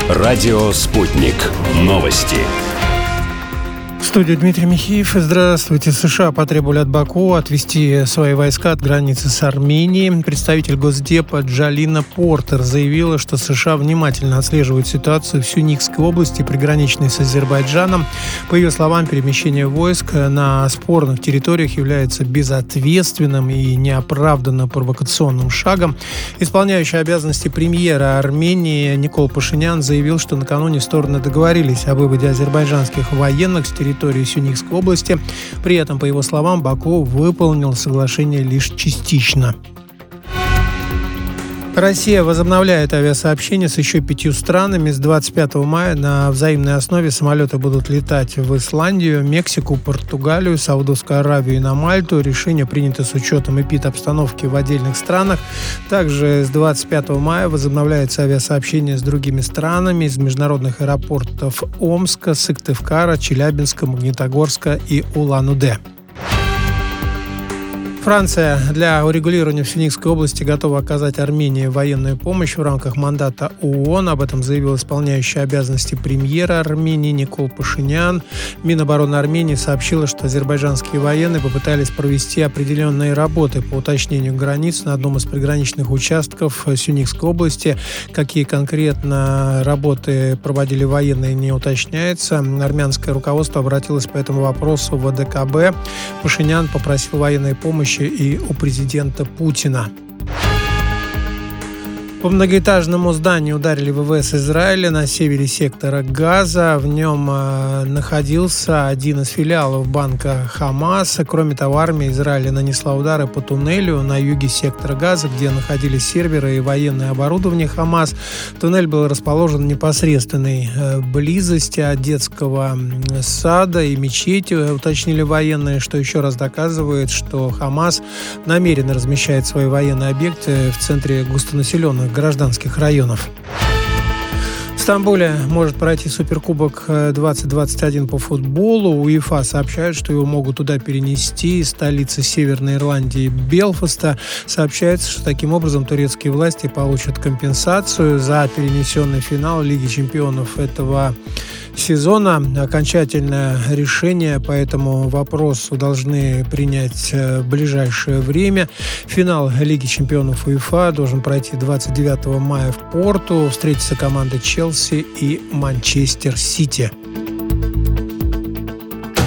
Радио «Спутник». Новости. В студии Дмитрий Михеев. Здравствуйте. США потребовали от Баку отвести свои войска от границы с Арменией. Представитель Госдепа Джалина Портер заявила, что США внимательно отслеживают ситуацию в Сюникской области, приграничной с Азербайджаном. По ее словам, перемещение войск на спорных территориях является безответственным и неоправданно провокационным шагом. Исполняющий обязанности премьера Армении Никол Пашинян заявил, что накануне стороны договорились о выводе азербайджанских военных с территории Сюникской области. При этом, по его словам, Баку выполнил соглашение лишь частично. Россия возобновляет авиасообщение с еще 5 странами. С 25 мая на взаимной основе самолеты будут летать в Исландию, Мексику, Португалию, Саудовскую Аравию и на Мальту. Решение принято с учетом эпидобстановки в отдельных странах. Также с 25 мая возобновляется авиасообщение с другими странами из международных аэропортов Омска, Сыктывкара, Челябинска, Магнитогорска и Улан-Удэ. Франция для урегулирования в Сюникской области готова оказать Армении военную помощь в рамках мандата ООН. Об этом заявил исполняющий обязанности премьера Армении Никол Пашинян. Минобороны Армении сообщила, что азербайджанские военные попытались провести определенные работы по уточнению границ на одном из приграничных участков Сюникской области. Какие конкретно работы проводили военные, не уточняется. Армянское руководство обратилось по этому вопросу в ВДКБ. Пашинян попросил военной помощи и у президента Путина. По многоэтажному зданию ударили ВВС Израиля на севере сектора Газа. В нем находился один из филиалов банка Хамас. Кроме того, армия Израиля нанесла удары по туннелю на юге сектора Газа, где находились серверы и военное оборудование Хамас. Туннель был расположен в непосредственной близости от детского сада и мечети. Уточнили военные, что еще раз доказывает, что Хамас намеренно размещает свои военные объекты в центре густонаселенных гражданских районов. В Стамбуле может пройти Суперкубок 2021 по футболу. УЕФА сообщает, что его могут туда перенести из столицы Северной Ирландии Белфаста. Сообщается, что таким образом турецкие власти получат компенсацию за перенесенный финал Лиги чемпионов этого сезона. Окончательное решение по этому вопросу должны принять в ближайшее время. Финал Лиги чемпионов УЕФА должен пройти 29 мая в Порту. Встретятся команды Челси и Манчестер Сити.